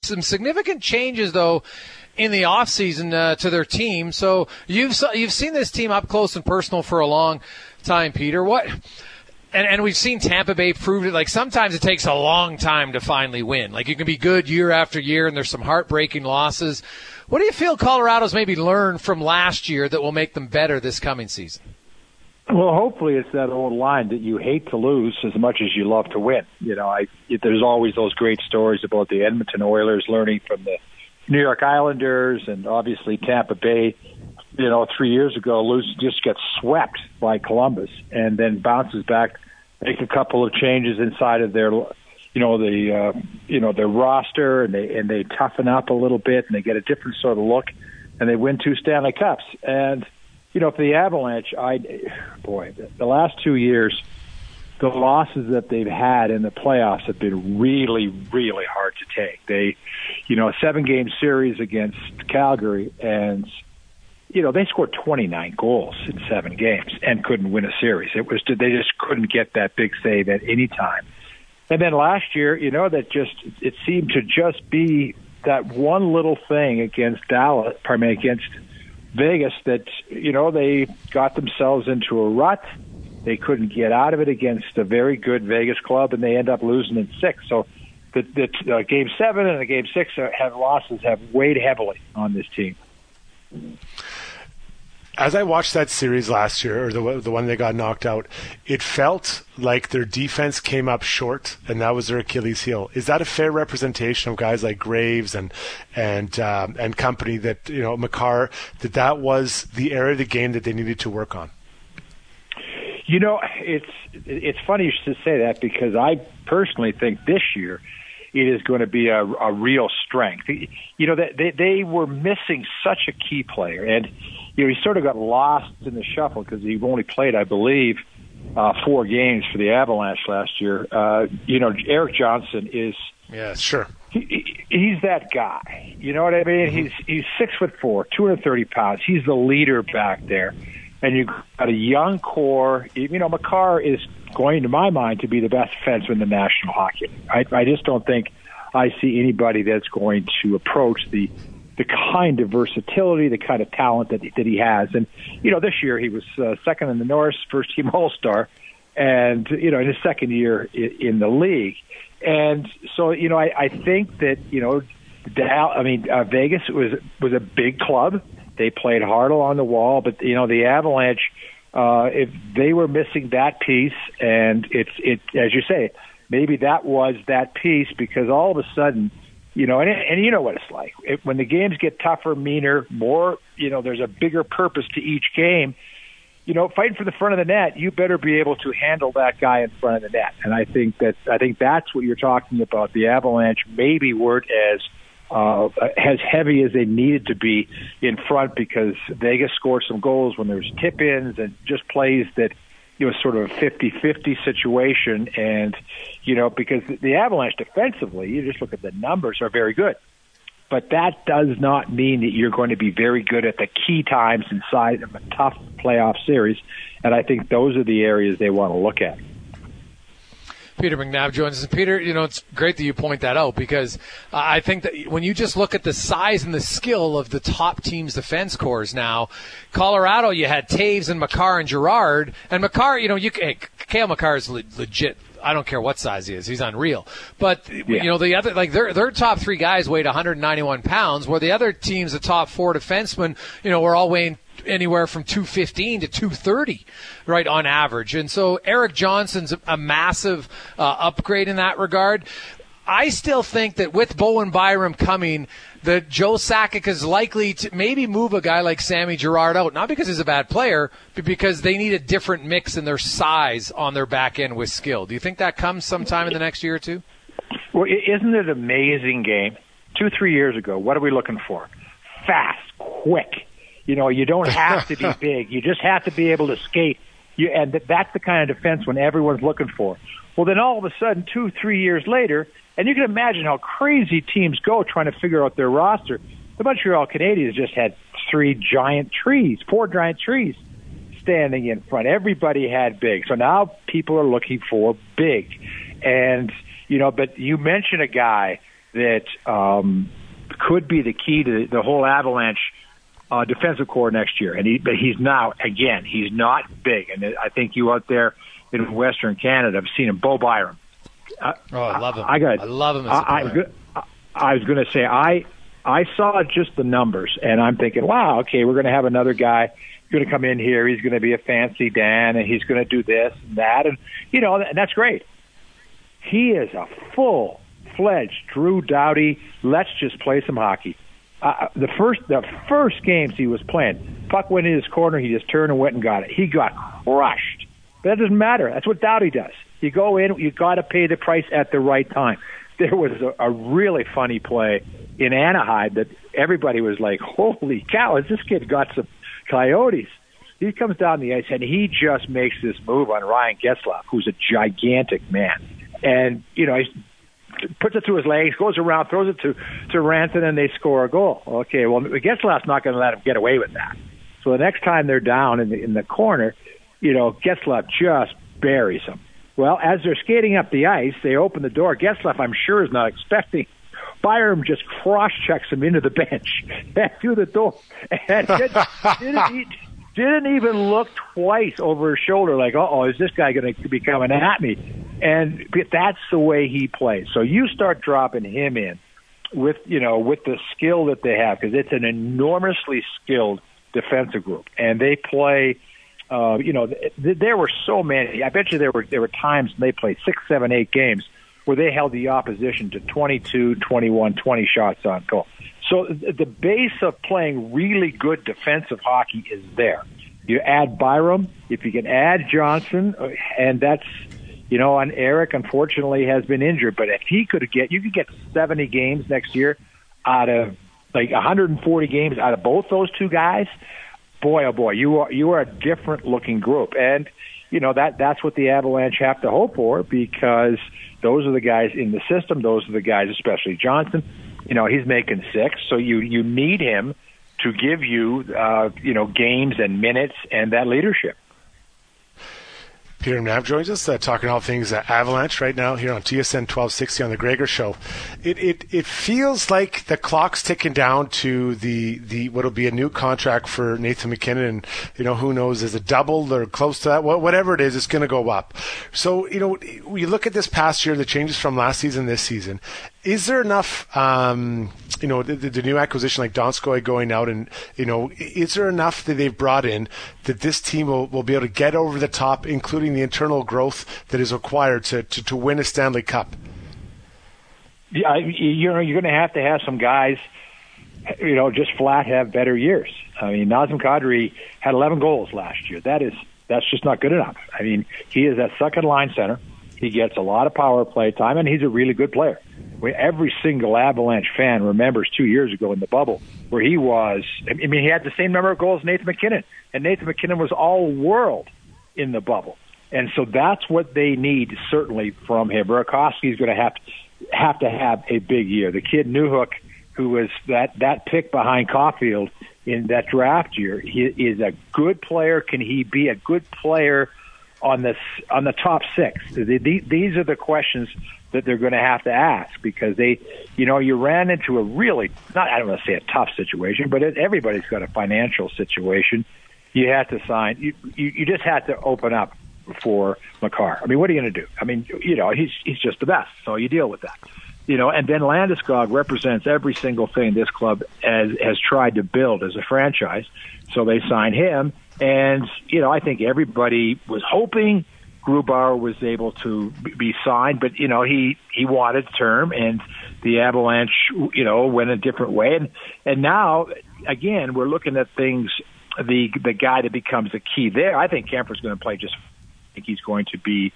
some significant changes, though, in the offseason to their team. So you've seen this team up close and personal for a long time, Peter. And we've seen Tampa Bay prove it. Like, sometimes it takes a long time to finally win. Like, you can be good year after year, and there's some heartbreaking losses. What do you feel Colorado's maybe learned from last year that will make them better this coming season? Well, hopefully it's that old line that you hate to lose as much as you love to win. There's always those great stories about the Edmonton Oilers learning from the New York Islanders, and obviously Tampa Bay. 3 years ago, just gets swept by Columbus, and then bounces back, make a couple of changes inside of their, their roster, and they toughen up a little bit, and they get a different sort of look, and they win 2 Stanley Cups. And for the Avalanche, the last 2 years, the losses that they've had in the playoffs have been really, really hard to take. They, a 7-game series against Calgary, and they scored 29 goals in 7 games and couldn't win a series. They just couldn't get that big save at any time. And then last year, it seemed to just be that one little thing against Vegas that, they got themselves into a rut. They couldn't get out of it against a very good Vegas club, and they end up losing in 6. So the Game 7 and the Game 6 have weighed heavily on this team. As I watched that series last year, or the one they got knocked out, it felt like their defense came up short, and that was their Achilles heel. Is that a fair representation of guys like Graves and company, that Makar, that was the area of the game that they needed to work on? It's funny you should say that, because I personally think this year it is going to be a real strength. They were missing such a key player, and he sort of got lost in the shuffle because he only played, I believe, 4 games for the Avalanche last year. Erik Johnson is. Yeah, sure. He's that guy. You know what I mean? Mm-hmm. He's 6'4", 230 pounds. He's the leader back there, and you've got a young core. Makar is going, to my mind, to be the best defenseman in the National Hockey League. I just don't think I see anybody that's going to approach the kind of versatility, the kind of talent that he has. And, this year he was second in the Norris, first-team All-Star, and, in his second year in the league. And so, I think that, Vegas was a big club. They played hard along the wall, but, the Avalanche, if they were missing that piece, and it as you say, maybe that was that piece, because all of a sudden, and you know what it's like. When the games get tougher, meaner, more, there's a bigger purpose to each game. Fighting for the front of the net, you better be able to handle that guy in front of the net. And I think that's what you're talking about. The Avalanche maybe weren't as heavy as they needed to be in front, because Vegas scored some goals when there was tip-ins and just plays that sort of a 50-50 situation. And, because the Avalanche defensively, you just look at the numbers, are very good. But that does not mean that you're going to be very good at the key times inside of a tough playoff series. And I think those are the areas they want to look at. Peter McNabb joins us. Peter, it's great that you point that out, because I think that when you just look at the size and the skill of the top team's defense cores now, Colorado, you had Taves and Makar and Girard. And Makar, Cale Makar is legit. I don't care what size he is. He's unreal. But, the other, like, their top 3 guys weighed 191 pounds, where the other teams, the top 4 defensemen, were all weighing anywhere from 215 to 230, right, on average. And so Erik Johnson's a massive upgrade in that regard. I still think that with Bowen Byram coming, that Joe Sakic is likely to maybe move a guy like Sammy Girard out, not because he's a bad player, but because they need a different mix in their size on their back end with skill. Do you think that comes sometime in the next year or two? Well, isn't it an amazing game? 2-3 years ago, what are we looking for? Fast, quick. You don't have to be big. You just have to be able to skate. And that's the kind of defense when everyone's looking for. Well, then all of a sudden, 2-3 years later, and you can imagine how crazy teams go trying to figure out their roster. The Montreal Canadiens just had 4 giant trees standing in front. Everybody had big. So now people are looking for big. And, but you mention a guy that could be the key to the whole Avalanche defensive core next year. But he's now, again, he's not big. And I think you out there in Western Canada have seen him, Bo Byram. I love him. I love him as a player. I was going to say, I saw just the numbers, and I'm thinking, wow, okay, we're going to have another guy going to come in here. He's going to be a fancy Dan, and he's going to do this and that. And, and that's great. He is a full-fledged Drew Doughty, let's just play some hockey. The first games he was playing, puck went in his corner, he just turned and went and got it. He got crushed. But that doesn't matter. That's what Doughty does. You go in, you got to pay the price at the right time. There was a really funny play in Anaheim that everybody was like, holy cow, has this kid got some coyotes? He comes down the ice, and he just makes this move on Ryan Getzlaf, who's a gigantic man. And, he puts it through his legs, goes around, throws it to Ranson, and they score a goal. Okay, well, Getzlaf's not going to let him get away with that. So the next time they're down in the corner, Getzlaf just buries him. Well, as they're skating up the ice, they open the door. Getzlaf, I'm sure, is not expecting. Byram just cross-checks him into the bench and through the door. And didn't even look twice over his shoulder like, is this guy going to be coming at me? And that's the way he plays. So you start dropping him in with the skill that they have, because it's an enormously skilled defensive group. And they play... there were so many. I bet you there were times they played 6, 7, 8 games where they held the opposition to 22, 21, 20 shots on goal. So the base of playing really good defensive hockey is there. You add Byram, if you can add Johnson, and that's, and Eric unfortunately has been injured, but if you could get 70 games next year out of 140 games out of both those two guys. Boy, oh boy, you are a different looking group. And, that's what the Avalanche have to hope for, because those are the guys in the system. Those are the guys, especially Johnson. He's making 6, so you need him to give you, games and minutes and that leadership. Peter McNabb joins us, talking all things Avalanche right now here on TSN 1260 on the Gregor Show. It feels like the clock's ticking down to the what'll be a new contract for Nathan MacKinnon, and who knows, is it double or close to that? Whatever it is, it's going to go up. So we look at this past year, the changes from last season, this season. Is there enough? The new acquisition like Donskoy going out, and is there enough that they've brought in that this team will be able to get over the top, including the internal growth that is required to win a Stanley Cup? Yeah, you're going to have some guys, just flat have better years. I mean, Nazem Kadri had 11 goals last year. That's just not good enough. I mean, he is that second line center. He gets a lot of power play time, and he's a really good player. Every single Avalanche fan remembers 2 years ago in the bubble where he was. I mean, he had the same number of goals as Nathan MacKinnon, and Nathan MacKinnon was all-world in the bubble. And so that's what they need, certainly, from him. Burakovsky's going to have to have a big year. The kid Newhook, who was that pick behind Caulfield in that draft year, he is a good player. Can he be a good player on the top 6? These are the questions that they're going to have to ask, because you ran into a really, I don't want to say a tough situation, but everybody's got a financial situation. You had to sign. You just had to open up for Makar. I mean, what are you going to do? I mean, he's just the best, so you deal with that. And then Landeskog represents every single thing this club has tried to build as a franchise, so they signed him. And, I think everybody was hoping Grubauer was able to be signed, but, he wanted term, and the Avalanche, went a different way. And now, again, we're looking at things, the guy that becomes the key there. I think Kemper's going to play just, I think he's going to be,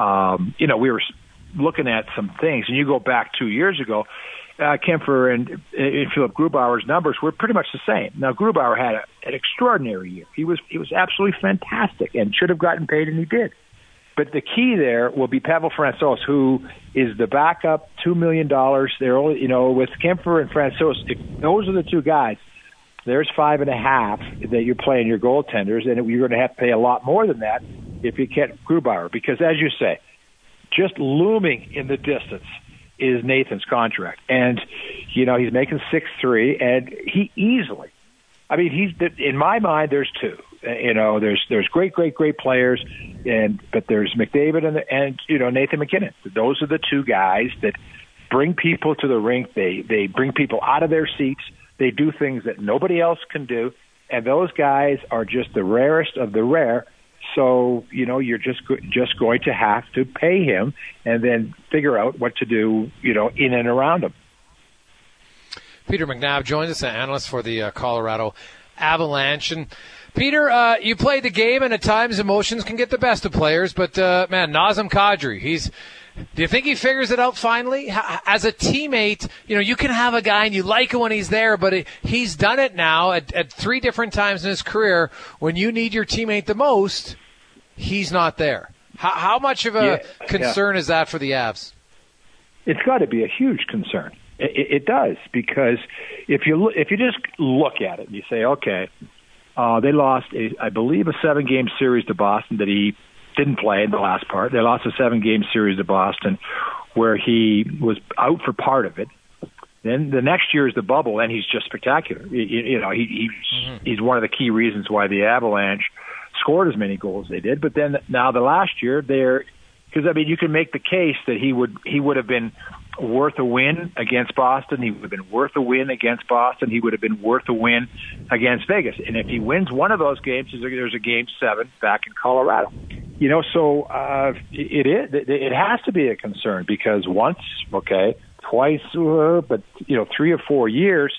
we were looking at some things, and you go back 2 years ago, Kemper and Philip Grubauer's numbers were pretty much the same. Now, Grubauer had an extraordinary year. He was absolutely fantastic and should have gotten paid, and he did. But the key there will be Pavel Francouz, who is the backup, $2 million. They're only, with Kemper and Francouz, those are the two guys. There's $5.5 that you're playing your goaltenders, and you're going to have to pay a lot more than that if you get Grubauer, because as you say, just looming in the distance is Nathan's contract. And, you know, he's making 6.3, and he easily, I mean, in my mind, there's two. You know, there's great players, but there's McDavid and you know, Nathan MacKinnon. Those are the two guys that bring people to the rink. They bring people out of their seats. They do things that nobody else can do, and those guys are just the rarest of the rare. So, you know, you're just going to have to pay him and then figure out what to do, you know, in and around him. Peter McNabb joins us, an analyst for the Colorado Avalanche. And Peter, you played the game, and at times emotions can get the best of players. But, man, Nazem Kadri, do you think he figures it out finally? As a teammate, you know, you can have a guy and you like him when he's there, but he's done it now at 3 different times in his career. When you need your teammate the most, he's not there. How much of a concern is that for the Avs? It's got to be a huge concern. It does, because if you just look at it and you say, okay, they lost, I believe, a 7-game series to Boston that he didn't play in the last part. They lost a 7-game series to Boston where he was out for part of it. Then the next year is the bubble, and he's just spectacular. You know, he's one of the key reasons why the Avalanche scored as many goals as they did. But then now the last year, because I mean, you can make the case that he would have been worth a win against Boston. He would have been worth a win against Boston. He would have been worth a win against Vegas. And if he wins one of those games, there's a Game 7 back in Colorado. You know, so it has to be a concern, because once, okay, twice, but, you know, 3 or 4 years,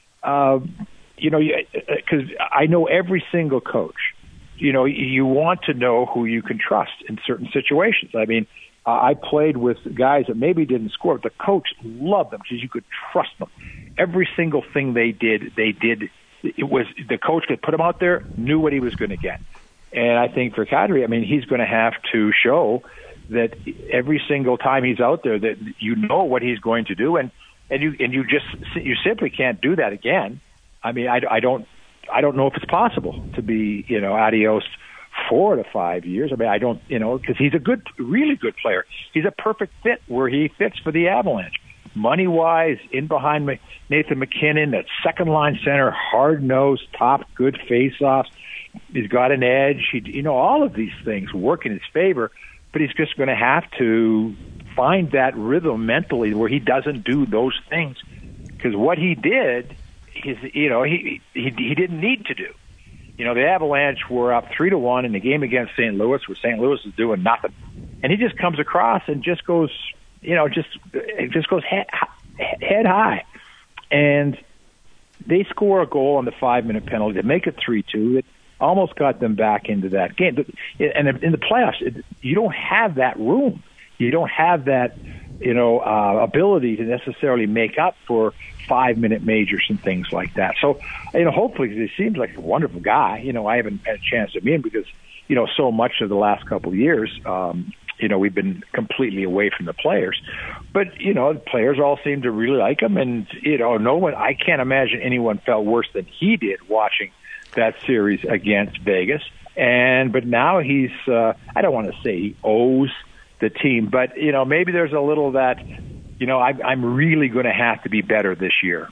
you know, because I know every single coach, you know, you want to know who you can trust in certain situations. I mean, I played with guys that maybe didn't score, but the coach loved them because you could trust them. Every single thing they did. It was the coach could put him out there, knew what he was going to get. And I think for Kadri, I mean, he's going to have to show that every single time he's out there, that you know what he's going to do, and you simply can't do that again. I mean, I don't know if it's possible to be, you know, adios 4 to 5 years. I mean, I don't, you know, because he's a really good player. He's a perfect fit where he fits for the Avalanche. Money-wise, in behind Nathan MacKinnon, that second-line center, hard-nosed, top, good face-offs. He's got an edge. You know, all of these things work in his favor, but he's just going to have to find that rhythm mentally where he doesn't do those things. Because what he did, you know, he didn't need to do. You know, the Avalanche were up 3-1 in the game against St. Louis, where St. Louis is doing nothing, and he just comes across and just goes, you know, it just goes head high, and they score a goal on the 5-minute penalty to make it 3-2. It almost got them back into that game. And in the playoffs, you don't have that room. You don't have that, you know, ability to necessarily make up for 5-minute majors and things like that. So, you know, hopefully, he seems like a wonderful guy. You know, I haven't had a chance to meet him because, you know, so much of the last couple of years, you know, we've been completely away from the players. But, you know, the players all seem to really like him. And, you know, I can't imagine anyone felt worse than he did watching that series against Vegas. But now he's, I don't want to say he owes the team, but, you know, maybe there's a little of that, you know, I'm really going to have to be better this year.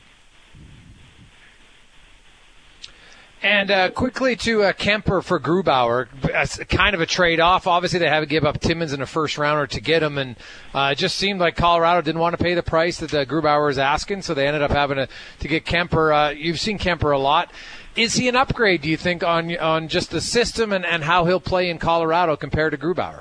And quickly to Kemper for Grubauer, kind of a trade-off. Obviously, they had to give up Timmins in a first-rounder to get him, and it just seemed like Colorado didn't want to pay the price that Grubauer was asking, so they ended up having to get Kemper. You've seen Kemper a lot. Is he an upgrade, do you think, on just the system and how he'll play in Colorado compared to Grubauer?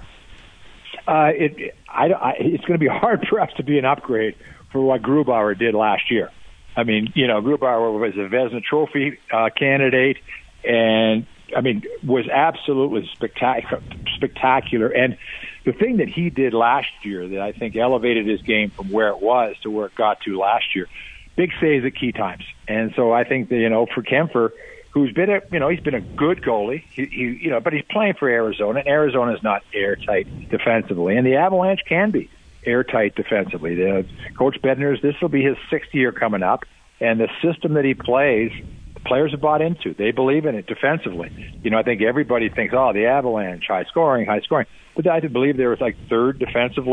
It's going to be hard for us to be an upgrade for what Grubauer did last year. I mean, you know, Grubauer was a Vezina Trophy candidate, and I mean, was absolutely spectacular. And the thing that he did last year that I think elevated his game from where it was to where it got to last year, big saves at key times. And so I think that, you know, for Kemper, who's been he's been a good goalie, you know, but he's playing for Arizona, and Arizona is not airtight defensively, and the Avalanche can be airtight defensively. Coach Bednar's, this will be his 6th year coming up, and the system that he plays, the players have bought into. They believe in it defensively. You know, I think everybody thinks, oh, the Avalanche, high scoring, but I believe they were like 3rd defensively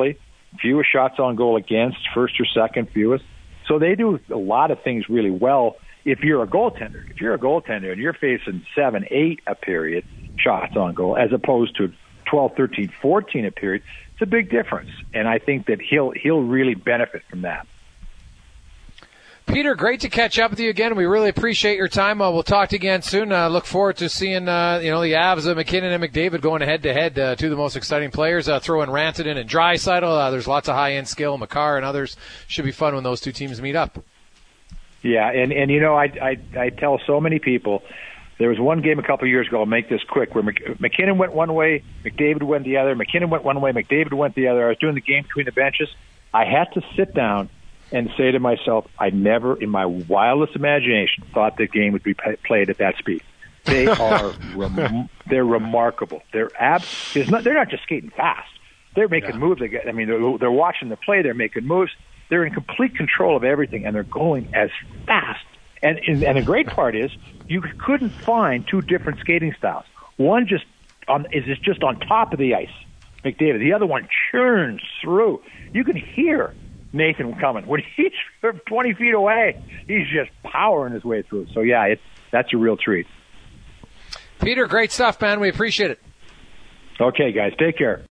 fewest shots on goal against, first or second fewest. So they do a lot of things really well. If you're a goaltender, and you're facing 7, 8 a period shots on goal, as opposed to 12, 13, 14 a period, it's a big difference. And I think that he'll really benefit from that. Peter, great to catch up with you again. We really appreciate your time. We'll talk to you again soon. Look forward to seeing the Avs of McKinnon and McDavid going head-to-head, two of the most exciting players. Throw in Rantanen and Draisaitl. There's lots of high-end skill. Makar and others. Should be fun when those two teams meet up. Yeah, and I tell so many people, there was one game a couple of years ago, I'll make this quick, where McKinnon went one way, McDavid went the other. McKinnon went one way, McDavid went the other. I was doing the game between the benches. I had to sit down and say to myself, I never, in my wildest imagination, thought the game would be played at that speed. They are they're remarkable. They're not just skating fast. They're making moves. They're watching the play. They're making moves. They're in complete control of everything, and they're going as fast. And the great part is you couldn't find two different skating styles. One is just on top of the ice, McDavid. The other one churns through. You can hear Nathan coming. When he's 20 feet away, he's just powering his way through. So, yeah, that's a real treat. Peter, great stuff, man. We appreciate it. Okay, guys. Take care.